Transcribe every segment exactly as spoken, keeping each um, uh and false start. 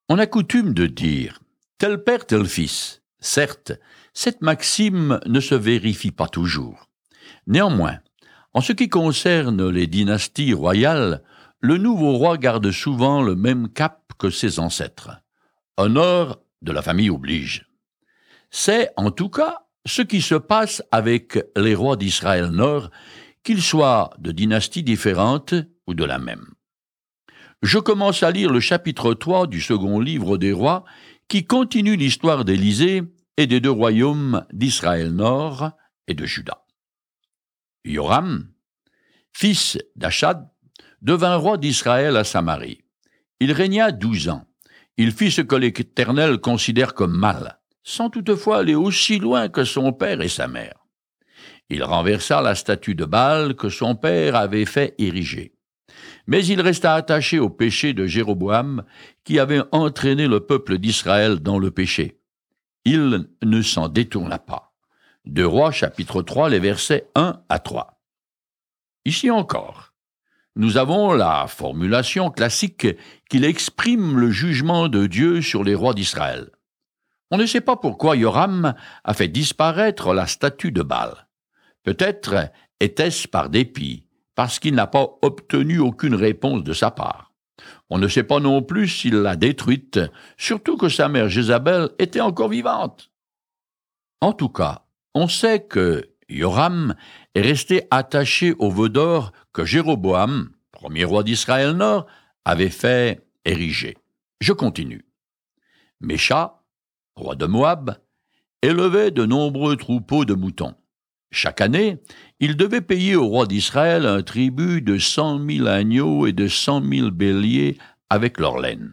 On a coutume de dire « tel père, tel fils ». Certes, cette maxime ne se vérifie pas toujours. Néanmoins, en ce qui concerne les dynasties royales, le nouveau roi garde souvent le même cap que ses ancêtres. Honneur de la famille oblige. C'est, en tout cas, ce qui se passe avec les rois d'Israël Nord, qu'ils soient de dynasties différentes ou de la même. Je commence à lire le chapitre trois du second livre des rois, qui continue l'histoire d'Élysée et des deux royaumes d'Israël Nord et de Juda. Yoram, fils d'Achad, devint roi d'Israël à Samarie. Il régna douze ans. Il fit ce que l'Éternel considère comme mal, sans toutefois aller aussi loin que son père et sa mère. Il renversa la statue de Baal que son père avait fait ériger. Mais il resta attaché au péché de Jéroboam, qui avait entraîné le peuple d'Israël dans le péché. Il ne s'en détourna pas. Deux Rois, chapitre trois, les versets un à trois. Ici encore, nous avons la formulation classique qu'il exprime le jugement de Dieu sur les rois d'Israël. On ne sait pas pourquoi Yoram a fait disparaître la statue de Baal. Peut-être était-ce par dépit, parce qu'il n'a pas obtenu aucune réponse de sa part. On ne sait pas non plus s'il l'a détruite, surtout que sa mère Jézabel était encore vivante. En tout cas, on sait que Yoram est resté attaché au veau d'or que Jéroboam, premier roi d'Israël Nord, avait fait ériger. Je continue. Mécha, roi de Moab, élevait de nombreux troupeaux de moutons. Chaque année, il devait payer au roi d'Israël un tribut de cent mille agneaux et de cent mille béliers avec leur laine.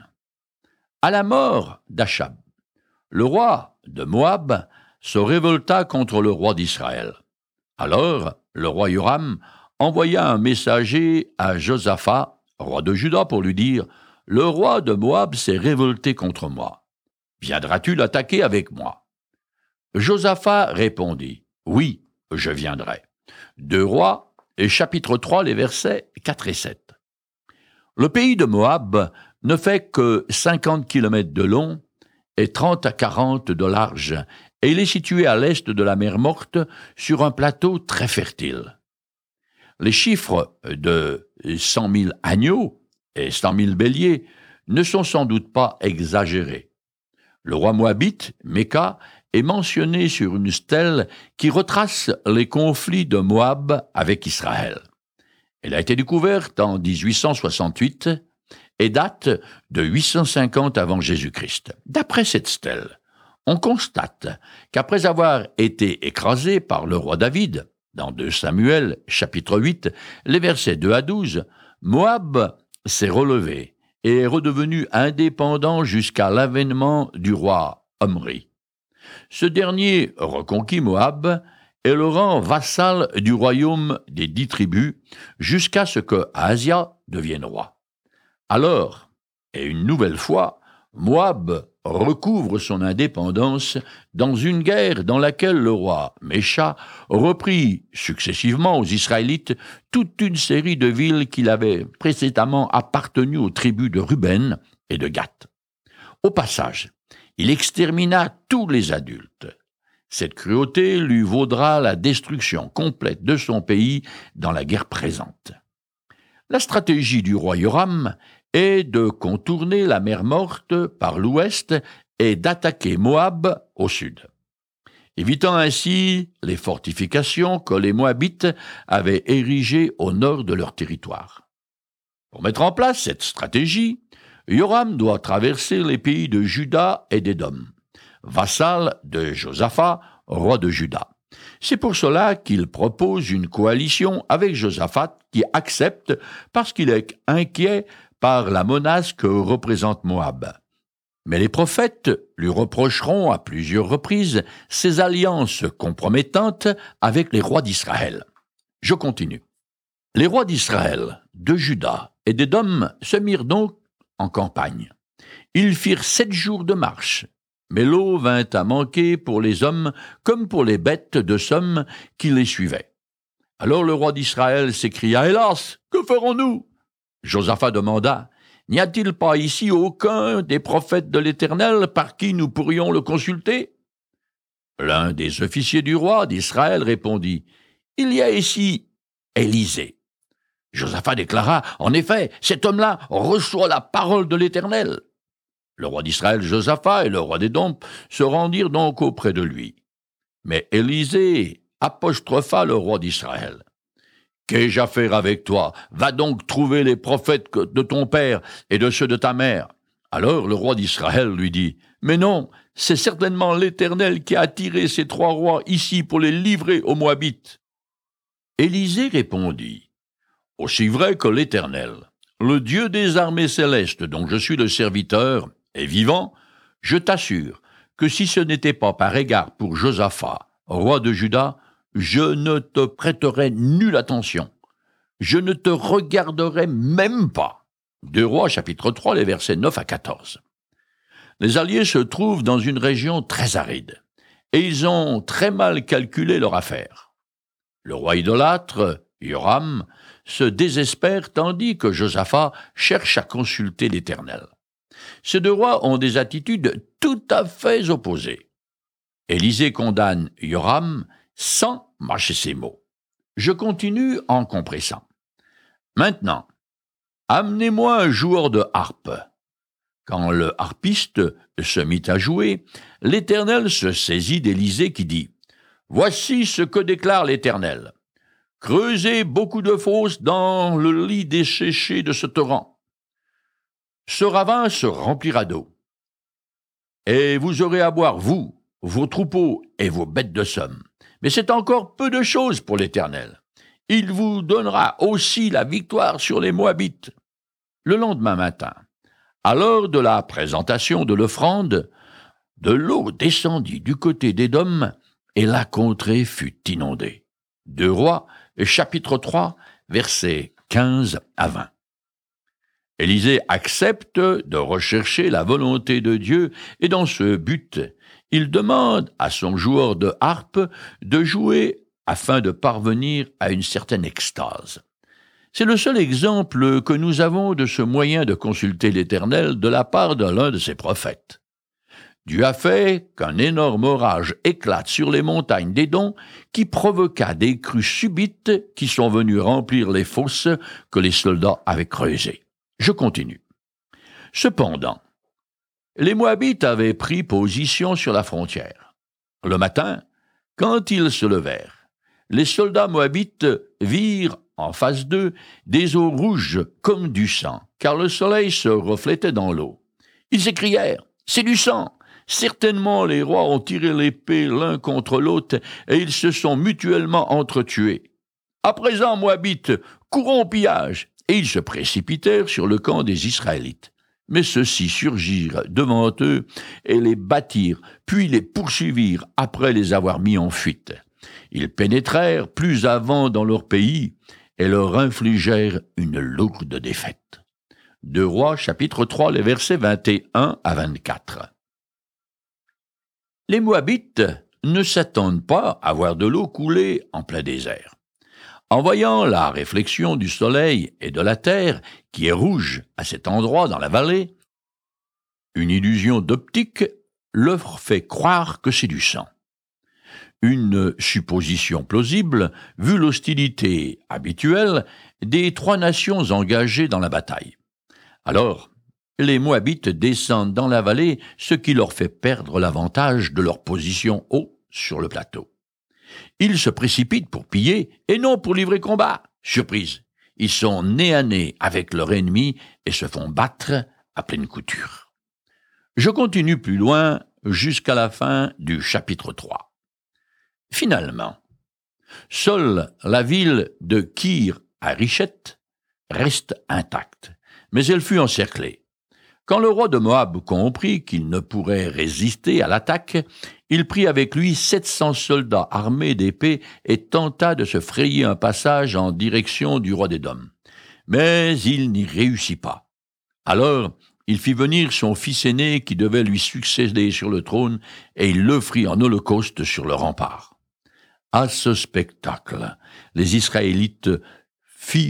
À la mort d'Achab, le roi de Moab se révolta contre le roi d'Israël. Alors, le roi Yoram envoya un messager à Josaphat, roi de Juda, pour lui dire « Le roi de Moab s'est révolté contre moi. Viendras-tu l'attaquer avec moi ?» Josaphat répondit « Oui, je viendrai. » Deux Rois, et chapitre trois, les versets quatre et sept. Le pays de Moab ne fait que cinquante kilomètres de long et trente à quarante de large, et il est situé à l'est de la mer Morte, sur un plateau très fertile. Les chiffres de cent mille agneaux et cent mille béliers ne sont sans doute pas exagérés. Le roi moabite, Méca, est mentionné sur une stèle qui retrace les conflits de Moab avec Israël. Elle a été découverte en dix-huit cent soixante-huit et date de huit cent cinquante avant Jésus-Christ. D'après cette stèle, on constate qu'après avoir été écrasé par le roi David, dans deux Samuel, chapitre huit, les versets deux à douze, Moab s'est relevé et est redevenu indépendant jusqu'à l'avènement du roi Omri. Ce dernier reconquit Moab et le rend vassal du royaume des dix tribus jusqu'à ce que Ahazia devienne roi. Alors, et une nouvelle fois, Moab recouvre son indépendance dans une guerre dans laquelle le roi Mécha reprit successivement aux Israélites toute une série de villes qui avaient précédemment appartenu aux tribus de Ruben et de Gad. Au passage, il extermina tous les adultes. Cette cruauté lui vaudra la destruction complète de son pays dans la guerre présente. La stratégie du roi Yoram est de contourner la mer Morte par l'ouest et d'attaquer Moab au sud, évitant ainsi les fortifications que les Moabites avaient érigées au nord de leur territoire. Pour mettre en place cette stratégie, Yoram doit traverser les pays de Juda et d'Édom, vassal de Josaphat, roi de Juda. C'est pour cela qu'il propose une coalition avec Josaphat qui accepte parce qu'il est inquiet par la menace que représente Moab. Mais les prophètes lui reprocheront à plusieurs reprises ses alliances compromettantes avec les rois d'Israël. Je continue. Les rois d'Israël, de Juda et d'Édom se mirent donc en campagne. Ils firent sept jours de marche, mais l'eau vint à manquer pour les hommes comme pour les bêtes de somme qui les suivaient. Alors le roi d'Israël s'écria « Hélas, que ferons-nous » Josaphat demanda N'y a-t-il pas ici aucun des prophètes de l'Éternel par qui nous pourrions le consulter » L'un des officiers du roi d'Israël répondit, « Il y a ici Élisée. » Josaphat déclara, « En effet, cet homme-là reçoit la parole de l'Éternel. » Le roi d'Israël, Josaphat, et le roi d'Édom se rendirent donc auprès de lui. Mais Élisée apostropha le roi d'Israël. « Qu'ai-je à faire avec toi? Va donc trouver les prophètes de ton père et de ceux de ta mère. » Alors le roi d'Israël lui dit, « Mais non, c'est certainement l'Éternel qui a attiré ces trois rois ici pour les livrer aux Moabites. » Élisée répondit, « Aussi vrai que l'Éternel, le Dieu des armées célestes dont je suis le serviteur, est vivant, je t'assure que si ce n'était pas par égard pour Josaphat, roi de Juda, je ne te prêterais nulle attention. Je ne te regarderais même pas. » Deux Rois, chapitre trois, les versets neuf à quatorze. Les Alliés se trouvent dans une région très aride, et ils ont très mal calculé leur affaire. Le roi idolâtre, Joram, se désespère tandis que Josaphat cherche à consulter l'Éternel. Ces deux rois ont des attitudes tout à fait opposées. Élisée condamne Joram sans mâcher ses mots. Je continue en compressant. Maintenant, amenez-moi un joueur de harpe. Quand le harpiste se mit à jouer, l'Éternel se saisit d'Élisée qui dit « Voici ce que déclare l'Éternel. Creusez beaucoup de fosses dans le lit desséché de ce torrent. Ce ravin se remplira d'eau. Et vous aurez à boire, vous, vos troupeaux et vos bêtes de somme. Mais c'est encore peu de choses pour l'Éternel. Il vous donnera aussi la victoire sur les Moabites. » Le lendemain matin, à l'heure de la présentation de l'offrande, de l'eau descendit du côté d'Édom et la contrée fut inondée. Deux Rois, chapitre trois, versets quinze à vingt. Élisée accepte de rechercher la volonté de Dieu et dans ce but, il demande à son joueur de harpe de jouer afin de parvenir à une certaine extase. C'est le seul exemple que nous avons de ce moyen de consulter l'Éternel de la part de l'un de ses prophètes. Dieu a fait qu'un énorme orage éclate sur les montagnes d'Édom qui provoqua des crues subites qui sont venues remplir les fosses que les soldats avaient creusées. Je continue. Cependant, les Moabites avaient pris position sur la frontière. Le matin, quand ils se levèrent, les soldats moabites virent en face d'eux des eaux rouges comme du sang, car le soleil se reflétait dans l'eau. Ils s'écrièrent « C'est du sang !» Certainement les rois ont tiré l'épée l'un contre l'autre et ils se sont mutuellement entretués. À présent, Moabites, courons au pillage !» Et ils se précipitèrent sur le camp des Israélites. Mais ceux-ci surgirent devant eux et les battirent, puis les poursuivirent après les avoir mis en fuite. Ils pénétrèrent plus avant dans leur pays et leur infligèrent une lourde défaite. Deux Rois, chapitre trois, les versets vingt et un à vingt-quatre. Les Moabites ne s'attendent pas à voir de l'eau couler en plein désert. En voyant la réflexion du soleil et de la terre, qui est rouge à cet endroit dans la vallée, une illusion d'optique leur fait croire que c'est du sang. Une supposition plausible, vu l'hostilité habituelle des trois nations engagées dans la bataille. Alors, les Moabites descendent dans la vallée, ce qui leur fait perdre l'avantage de leur position haut sur le plateau. Ils se précipitent pour piller et non pour livrer combat. Surprise, ils sont nez à nez avec leur ennemi et se font battre à pleine couture. Je continue plus loin jusqu'à la fin du chapitre trois. Finalement, seule la ville de Kir-Harishet reste intacte, mais elle fut encerclée. Quand le roi de Moab comprit qu'il ne pourrait résister à l'attaque, il prit avec lui sept cents soldats armés d'épées et tenta de se frayer un passage en direction du roi d'Édom. Mais il n'y réussit pas. Alors, il fit venir son fils aîné qui devait lui succéder sur le trône et il l'offrit en holocauste sur le rempart. À ce spectacle, les Israélites firent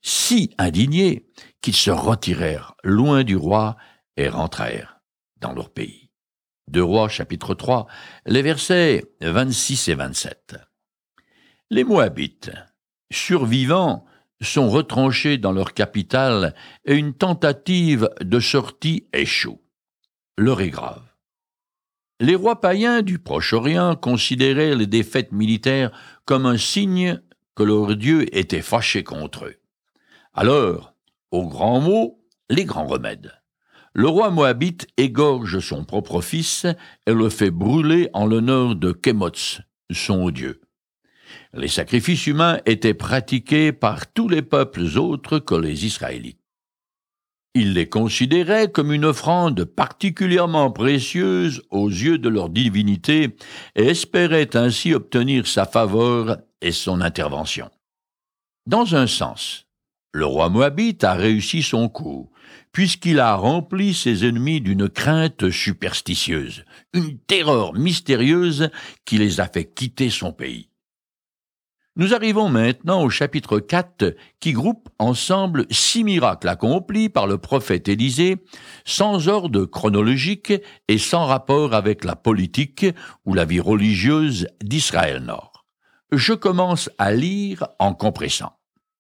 si indignés qu'ils se retirèrent loin du roi et rentrèrent dans leur pays. Deux Rois, chapitre trois, les versets vingt-six et vingt-sept. Les Moabites, survivants, sont retranchés dans leur capitale et une tentative de sortie échoue. L'heure est grave. Les rois païens du Proche-Orient considéraient les défaites militaires comme un signe que leur Dieu était fâché contre eux. Alors, aux grands mots, les grands remèdes. Le roi moabite égorge son propre fils et le fait brûler en l'honneur de Kémots, son dieu. Les sacrifices humains étaient pratiqués par tous les peuples autres que les Israélites. Ils les considéraient comme une offrande particulièrement précieuse aux yeux de leur divinité et espéraient ainsi obtenir sa faveur et son intervention. Dans un sens, le roi moabite a réussi son coup, puisqu'il a rempli ses ennemis d'une crainte superstitieuse, une terreur mystérieuse qui les a fait quitter son pays. Nous arrivons maintenant au chapitre quatre qui groupe ensemble six miracles accomplis par le prophète Élisée sans ordre chronologique et sans rapport avec la politique ou la vie religieuse d'Israël-Nord. Je commence à lire en compressant.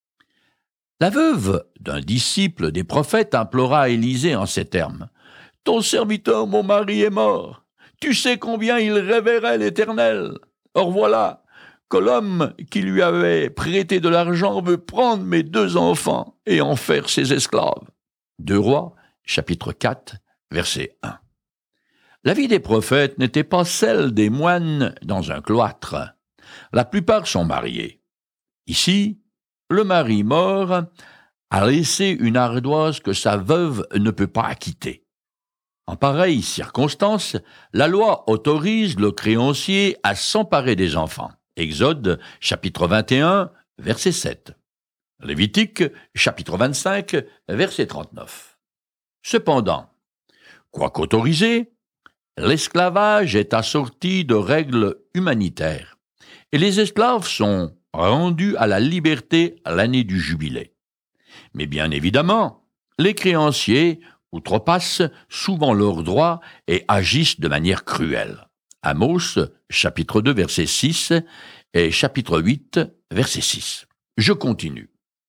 La veuve d'un disciple des prophètes implora Élisée en ces termes. « Ton serviteur, mon mari, est mort. Tu sais combien il révérait l'Éternel. Or voilà, que l'homme qui lui avait prêté de l'argent veut prendre mes deux enfants et en faire ses esclaves. » Deux Rois, chapitre quatre, verset un. La vie des prophètes n'était pas celle des moines dans un cloître. La plupart sont mariés. Ici, le mari mort a laissé une ardoise que sa veuve ne peut pas acquitter. En pareille circonstance, la loi autorise le créancier à s'emparer des enfants. Exode, chapitre vingt et un, verset sept. Lévitique, chapitre vingt-cinq, verset trente-neuf. Cependant, quoique autorisé, l'esclavage est assorti de règles humanitaires, et les esclaves sont rendus à la liberté à l'année du jubilé. Mais bien évidemment, les créanciers outrepassent souvent leurs droits et agissent de manière cruelle. Amos, chapitre deux, verset six, et chapitre huit, verset six. Je continue.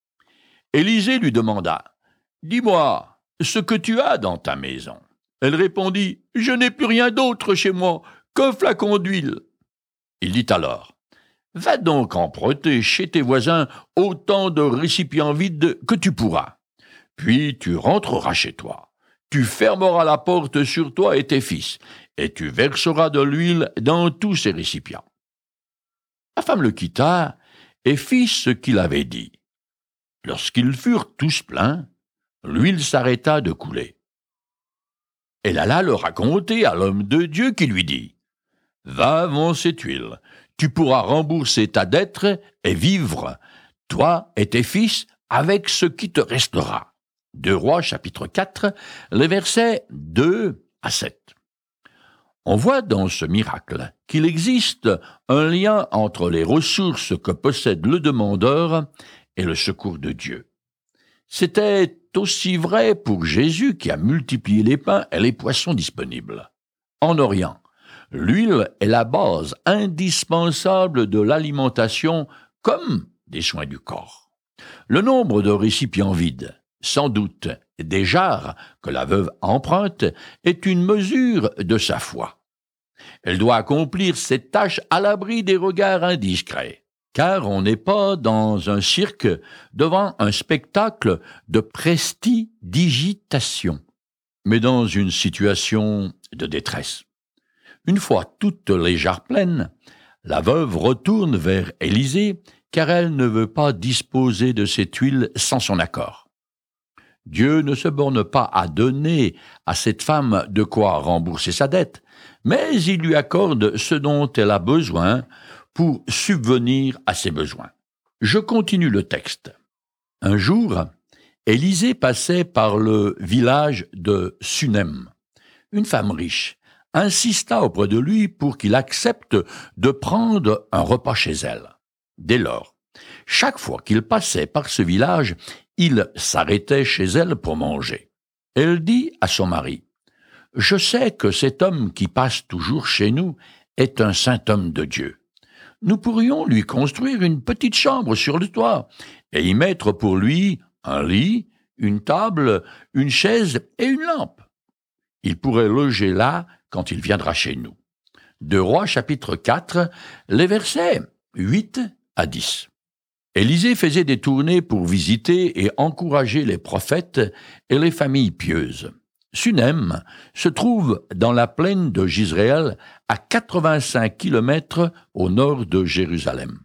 Élisée lui demanda, « Dis-moi ce que tu as dans ta maison. » Elle répondit, « Je n'ai plus rien d'autre chez moi qu'un flacon d'huile. » Il dit alors, « Va donc emprunter chez tes voisins autant de récipients vides que tu pourras. Puis tu rentreras chez toi. Tu fermeras la porte sur toi et tes fils, et tu verseras de l'huile dans tous ces récipients. » La femme le quitta et fit ce qu'il avait dit. Lorsqu'ils furent tous pleins, l'huile s'arrêta de couler. Elle alla le raconter à l'homme de Dieu qui lui dit, « Va vends cette huile, tu pourras rembourser ta dette et vivre, toi et tes fils, avec ce qui te restera. » Deux Rois, chapitre quatre, les versets deux à sept. On voit dans ce miracle qu'il existe un lien entre les ressources que possède le demandeur et le secours de Dieu. C'était aussi vrai pour Jésus qui a multiplié les pains et les poissons disponibles. En Orient, l'huile est la base indispensable de l'alimentation comme des soins du corps. Le nombre de récipients vides, sans doute des jarres que la veuve emprunte, est une mesure de sa foi. Elle doit accomplir cette tâche à l'abri des regards indiscrets, car on n'est pas dans un cirque devant un spectacle de prestidigitation, mais dans une situation de détresse. Une fois toutes les jarres pleines, la veuve retourne vers Élisée, car elle ne veut pas disposer de cette huile sans son accord. Dieu ne se borne pas à donner à cette femme de quoi rembourser sa dette, mais il lui accorde ce dont elle a besoin pour subvenir à ses besoins. Je continue le texte. Un jour, Élisée passait par le village de Sunem. Une femme riche insista auprès de lui pour qu'il accepte de prendre un repas chez elle. Dès lors, Chaque fois qu'il passait par ce village, il s'arrêtait chez elle pour manger. Elle dit à son mari, « Je sais que cet homme qui passe toujours chez nous est un saint homme de Dieu. Nous pourrions lui construire une petite chambre sur le toit et y mettre pour lui un lit, une table, une chaise et une lampe. Il pourrait loger là quand il viendra chez nous. » Deux Rois, chapitre quatre, les versets huit à dix. Élisée faisait des tournées pour visiter et encourager les prophètes et les familles pieuses. Sunem se trouve dans la plaine de Jizréel, à quatre-vingt-cinq kilomètres au nord de Jérusalem.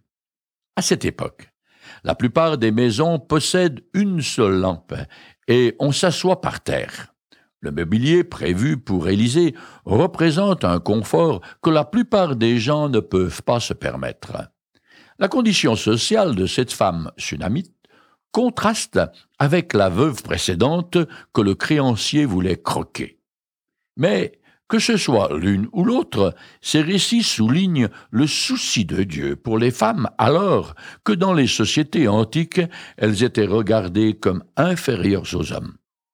À cette époque, la plupart des maisons possèdent une seule lampe et on s'assoit par terre. Le mobilier prévu pour Élisée représente un confort que la plupart des gens ne peuvent pas se permettre. La condition sociale de cette femme sunamite contraste avec la veuve précédente que le créancier voulait croquer. Mais que ce soit l'une ou l'autre, ces récits soulignent le souci de Dieu pour les femmes alors que dans les sociétés antiques, elles étaient regardées comme inférieures aux hommes.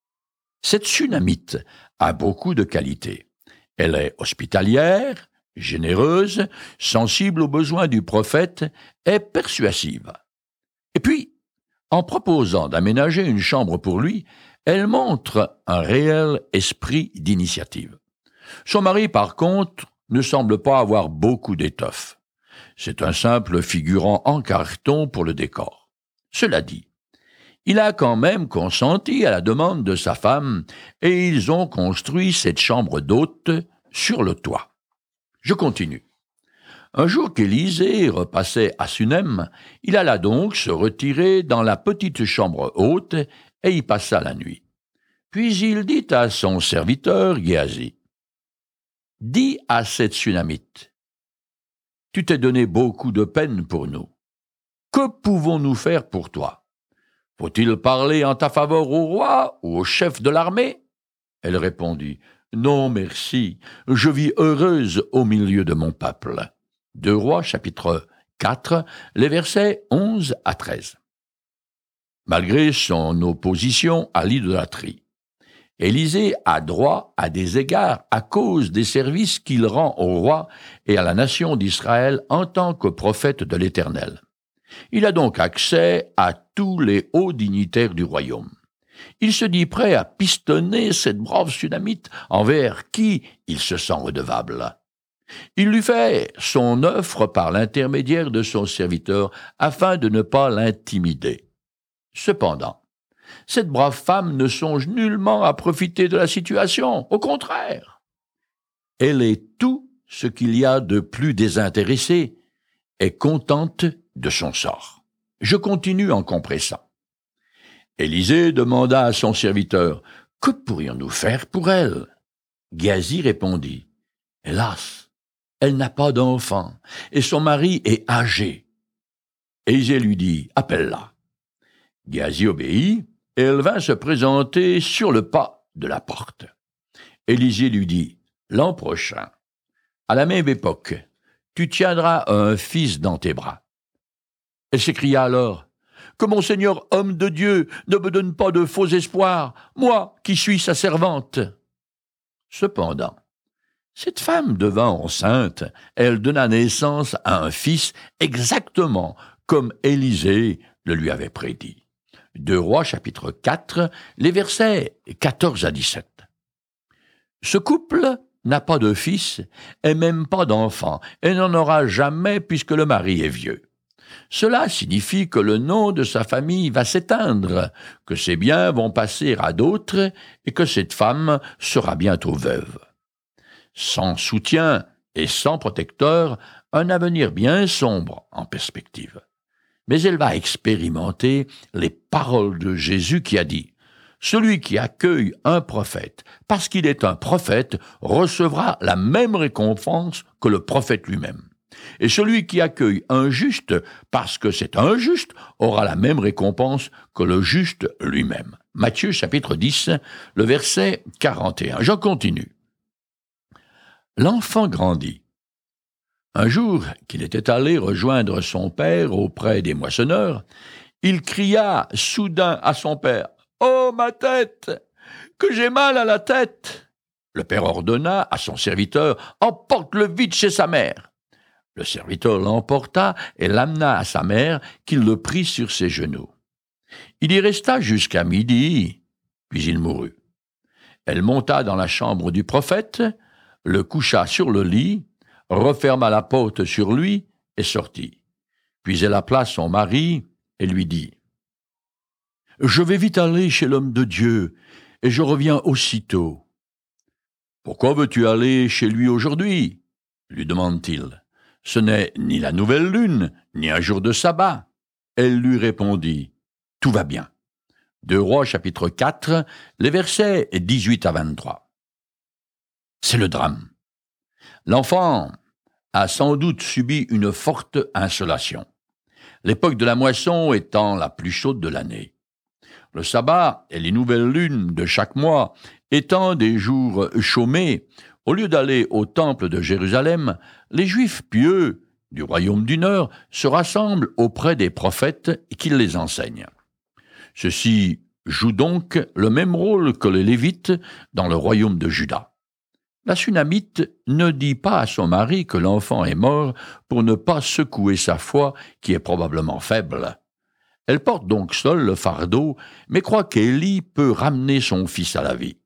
Cette sunamite a beaucoup de qualités. Elle est hospitalière, généreuse, sensible aux besoins du prophète et persuasive. Et puis, en proposant d'aménager une chambre pour lui, elle montre un réel esprit d'initiative. Son mari, par contre, ne semble pas avoir beaucoup d'étoffe. C'est un simple figurant en carton pour le décor. Cela dit, il a quand même consenti à la demande de sa femme et ils ont construit cette chambre d'hôte sur le toit. Je continue. Un jour qu'Élisée repassait à Sunem, il alla donc se retirer dans la petite chambre haute et y passa la nuit. Puis il dit à son serviteur Géasi, « Dis à cette Sunamite, tu t'es donné beaucoup de peine pour nous. Que pouvons-nous faire pour toi? Faut-il parler en ta faveur au roi ou au chef de l'armée? » Elle répondit, « Non, merci, je vis heureuse au milieu de mon peuple. » Deux Rois, chapitre quatre, les versets onze à treize. Malgré son opposition à l'idolâtrie, Élisée a droit à des égards à cause des services qu'il rend au roi et à la nation d'Israël en tant que prophète de l'Éternel. Il a donc accès à tous les hauts dignitaires du royaume. Il se dit prêt à pistonner cette brave Sunamite envers qui il se sent redevable. Il lui fait son offre par l'intermédiaire de son serviteur afin de ne pas l'intimider. Cependant, cette brave femme ne songe nullement à profiter de la situation, au contraire. Elle est tout ce qu'il y a de plus désintéressé et contente de son sort. Je continue en compressant. Élisée demanda à son serviteur, « Que pourrions-nous faire pour elle ?» Géasi répondit, « Hélas, elle n'a pas d'enfant, et son mari est âgé. » Élisée lui dit, « Appelle-la. » Géasi obéit, et elle vint se présenter sur le pas de la porte. Élisée lui dit, « L'an prochain, à la même époque, tu tiendras un fils dans tes bras. » Elle s'écria alors, « Que mon Seigneur, homme de Dieu, ne me donne pas de faux espoirs, moi qui suis sa servante. » Cependant, cette femme devint enceinte, elle donna naissance à un fils exactement comme Élisée le lui avait prédit. Deux Rois, chapitre quatre, les versets quatorze à dix-sept. Ce couple n'a pas de fils et même pas d'enfant, et n'en aura jamais puisque le mari est vieux. Cela signifie que le nom de sa famille va s'éteindre, que ses biens vont passer à d'autres et que cette femme sera bientôt veuve. Sans soutien et sans protecteur, un avenir bien sombre en perspective. Mais elle va expérimenter les paroles de Jésus qui a dit « Celui qui accueille un prophète parce qu'il est un prophète recevra la même récompense que le prophète lui-même. Et celui qui accueille un juste parce que c'est un juste aura la même récompense que le juste lui-même. » Matthieu chapitre dix, le verset quarante et un. Je continue. L'enfant grandit. Un jour qu'il était allé rejoindre son père auprès des moissonneurs, il cria soudain à son père « Oh, ma tête! Que j'ai mal à la tête !» Le père ordonna à son serviteur « Emporte-le vite chez sa mère !» Le serviteur l'emporta et l'amena à sa mère, qui le prit sur ses genoux. Il y resta jusqu'à midi, puis il mourut. Elle monta dans la chambre du prophète, le coucha sur le lit, referma la porte sur lui et sortit. Puis elle appela son mari et lui dit « Je vais vite aller chez l'homme de Dieu, et je reviens aussitôt. »« Pourquoi veux-tu aller chez lui aujourd'hui ?» lui demande-t-il. « Ce n'est ni la nouvelle lune, ni un jour de sabbat. » Elle lui répondit « Tout va bien. » Deux Rois, chapitre quatre, les versets dix-huit à vingt-trois. C'est le drame. L'enfant a sans doute subi une forte insolation, l'époque de la moisson étant la plus chaude de l'année. Le sabbat et les nouvelles lunes de chaque mois étant des jours chômés, au lieu d'aller au temple de Jérusalem, les Juifs pieux du royaume du Nord se rassemblent auprès des prophètes qui les enseignent. Ceux-ci jouent donc le même rôle que les Lévites dans le royaume de Juda. La Sunamite ne dit pas à son mari que l'enfant est mort pour ne pas secouer sa foi qui est probablement faible. Elle porte donc seule le fardeau, mais croit qu'Élie peut ramener son fils à la vie.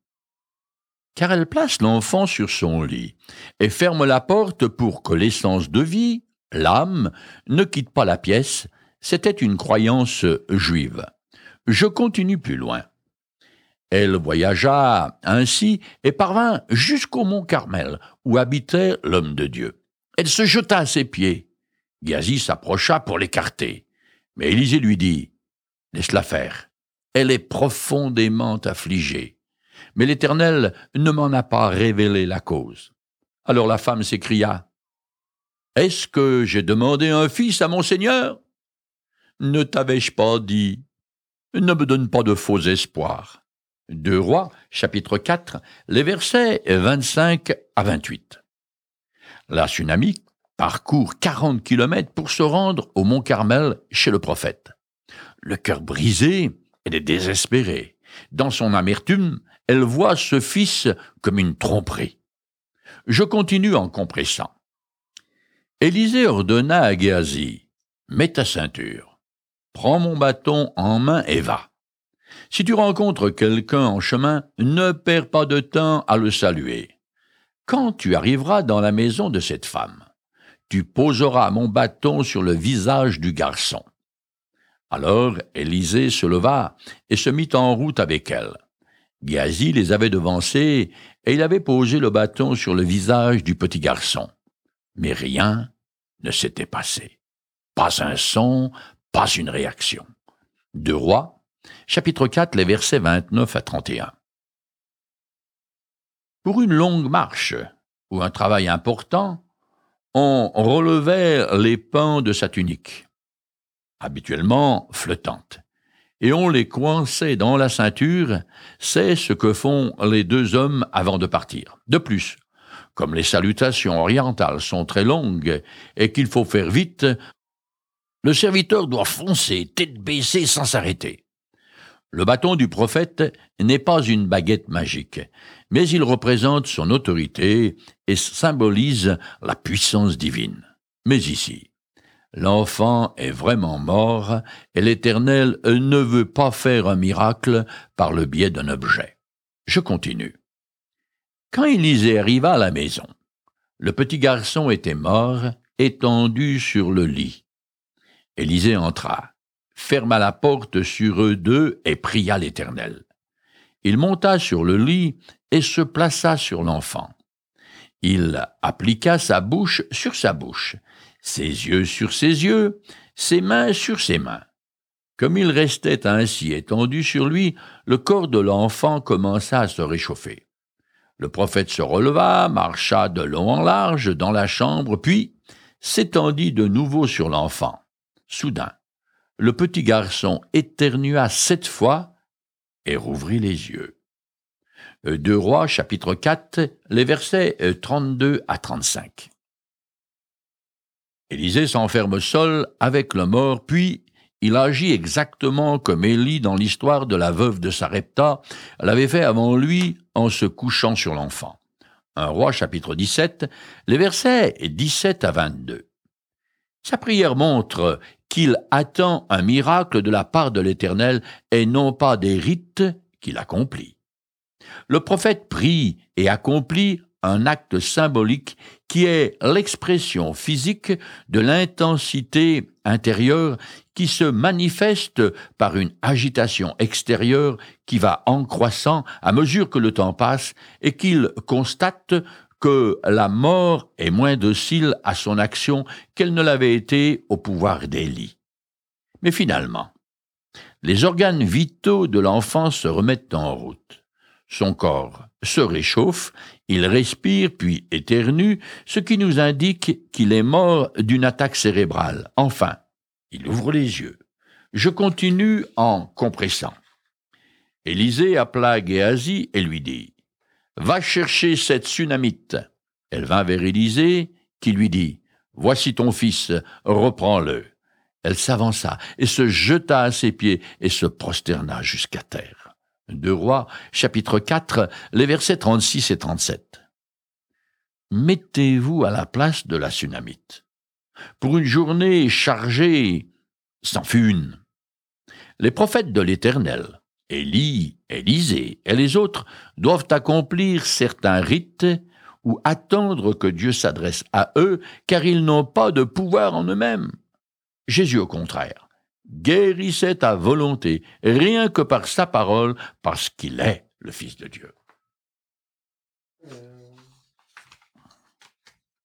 Car elle place l'enfant sur son lit et ferme la porte pour que l'essence de vie, l'âme, ne quitte pas la pièce. C'était une croyance juive. Je continue plus loin. Elle voyagea ainsi et parvint jusqu'au mont Carmel, où habitait l'homme de Dieu. Elle se jeta à ses pieds. Géasi s'approcha pour l'écarter. Mais Élisée lui dit « Laisse-la faire. Elle est profondément affligée. » Mais l'Éternel ne m'en a pas révélé la cause. Alors la femme s'écria « Est-ce que j'ai demandé un fils à mon Seigneur? Ne t'avais-je pas dit? Ne me donne pas de faux espoirs. » Deux Rois, chapitre quatre, les versets vingt-cinq à vingt-huit. La Sunamite parcourt quarante kilomètres pour se rendre au mont Carmel chez le prophète. Le cœur brisé, elle est désespérée. Dans son amertume, elle voit ce fils comme une tromperie. Je continue en compressant. Élisée ordonna à Géasi « Mets ta ceinture, prends mon bâton en main et va. Si tu rencontres quelqu'un en chemin, ne perds pas de temps à le saluer. Quand tu arriveras dans la maison de cette femme, tu poseras mon bâton sur le visage du garçon. » Alors Élisée se leva et se mit en route avec elle. Géasi les avait devancés et il avait posé le bâton sur le visage du petit garçon. Mais rien ne s'était passé. Pas un son, pas une réaction. Deux Rois, chapitre quatre, les versets vingt-neuf à trente et un. Pour une longue marche ou un travail important, on relevait les pans de sa tunique, habituellement flottantes, et on les coinçait dans la ceinture. C'est ce que font les deux hommes avant de partir. De plus, comme les salutations orientales sont très longues et qu'il faut faire vite, le serviteur doit foncer, tête baissée, sans s'arrêter. Le bâton du prophète n'est pas une baguette magique, mais il représente son autorité et symbolise la puissance divine. Mais ici, l'enfant est vraiment mort et l'Éternel ne veut pas faire un miracle par le biais d'un objet. Je continue. Quand Élisée arriva à la maison, le petit garçon était mort, étendu sur le lit. Élisée entra, ferma la porte sur eux deux et pria l'Éternel. Il monta sur le lit et se plaça sur l'enfant. Il appliqua sa bouche sur sa bouche, ses yeux sur ses yeux, ses mains sur ses mains. Comme il restait ainsi étendu sur lui, le corps de l'enfant commença à se réchauffer. Le prophète se releva, marcha de long en large dans la chambre, puis s'étendit de nouveau sur l'enfant. Soudain, le petit garçon éternua sept fois et rouvrit les yeux. Deux Rois, chapitre quatre, les versets trente-deux à trente-cinq. Élisée s'enferme seul avec le mort, puis il agit exactement comme Élie dans l'histoire de la veuve de Sarepta l'avait fait avant lui en se couchant sur l'enfant. un Roi chapitre dix-sept, les versets dix-sept à vingt-deux. Sa prière montre qu'il attend un miracle de la part de l'Éternel et non pas des rites qu'il accomplit. Le prophète prie et accomplit un acte symbolique qui est l'expression physique de l'intensité intérieure qui se manifeste par une agitation extérieure qui va en croissant à mesure que le temps passe et qu'il constate que la mort est moins docile à son action qu'elle ne l'avait été au pouvoir d'Élie. Mais finalement, les organes vitaux de l'enfant se remettent en route. Son corps se réchauffe, il respire puis éternue, ce qui nous indique qu'il est mort d'une attaque cérébrale. Enfin, il ouvre les yeux. Je continue en compressant. Élisée appela Géasi et lui dit « Va chercher cette Sunamite. » Elle vint vers Élisée, qui lui dit « Voici ton fils, reprends-le. » Elle s'avança et se jeta à ses pieds et se prosterna jusqu'à terre. deux Rois, chapitre quatre, les versets trente-six et trente-sept. Mettez-vous à la place de la Sunamite. Pour une journée chargée, c'en fut une. Les prophètes de l'Éternel, Élie, Élisée et les autres, doivent accomplir certains rites ou attendre que Dieu s'adresse à eux, car ils n'ont pas de pouvoir en eux-mêmes. Jésus, au contraire, guérissait à volonté, rien que par sa parole, parce qu'il est le Fils de Dieu.